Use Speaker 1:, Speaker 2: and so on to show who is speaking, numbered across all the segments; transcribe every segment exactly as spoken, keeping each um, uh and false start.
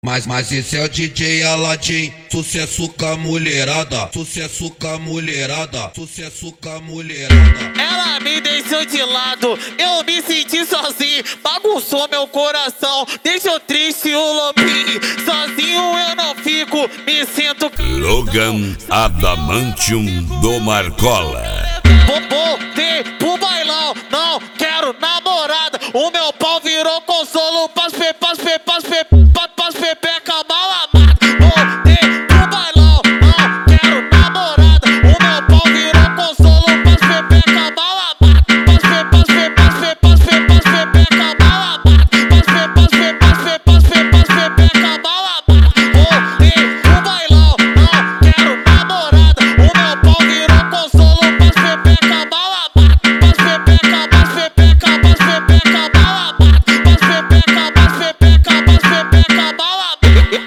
Speaker 1: Mas, mas esse é o D J Aladim, sucesso com a mulherada, sucesso com a mulherada, sucesso com a mulherada.
Speaker 2: Ela me deixou de lado, eu me senti sozinho, bagunçou meu coração, deixou triste o lobinho. Sozinho eu não fico, me sinto caridão.
Speaker 3: Logan Adamantium do Marcola.
Speaker 2: Voltei pro bailão, não quero namorada. O meu pau virou consolo pras pe, pras pe, pras pe, pras pepeca mal amada. Voltei pro bailão, não quero namorada. O meu pau virou consolo pras pepeca mal amada. Pras pe, pras pe, pras pe, pras pe, pras pepeca mal amada. Pras pe, pras pe, pras pe, pras pe, pras pepeca mal amada. Voltei pro bailão, não quero namorada. O meu pau virou consolo pras pepeca mal amada. Pras pepeca, pras pepeca, pras pepeca mal amada. Pras pepeca, pras pepeca, pras pepeca mal amada.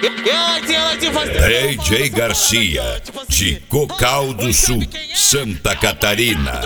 Speaker 3: D J Garcia, de Cocal do Sul, Santa Catarina.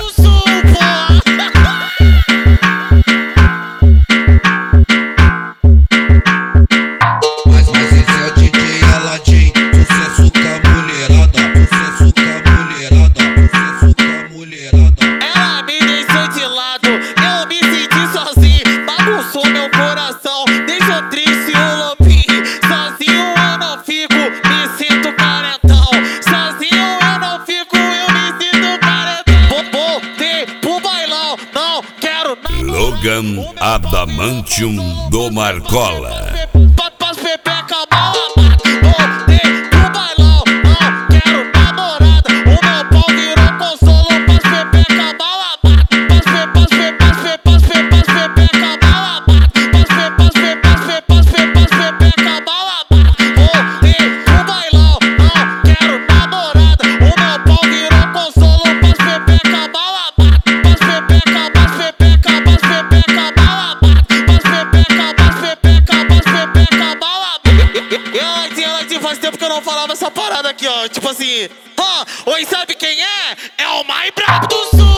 Speaker 1: Mas, mas esse é o D J Aladim, sucesso com a mulherada, sucesso com a mulherada, sucesso com a mulherada.
Speaker 2: Ela me deixou de lado, eu me senti sozinho, bagunçou meu coração, deixou triste o lobinho. Sozinho eu não fico, me sinto carentão. Sozinho eu não fico, eu me sinto carentão. Voltei pro bailão, não quero namorada.
Speaker 3: Logan Adamantium do Marcola.
Speaker 2: Pras pepeca mal amada. Voltei pro bailão, não quero namorada. O meu pau virou consolo pras pepeca mal amada. Pras pe, pras pe, pras pe, pras pe, pras pepeca mal amada. Pras pe, pras pe, pras pe, pras pe, pras pepeca mal amada. Voltei pro bailão, não quero namorada. O meu pau virou consolo pras pepeca mal amada. Pras pepeca, pras pepeca, pras pepeca mal amada. Pras pepeca, pras pepeca, pras pepeca mal amada. Ela tinha, ela tinha, faz tempo que eu não falava essa parada aqui, ó. Tipo assim, ó, oi, sabe quem é? É o mais brabo do sul.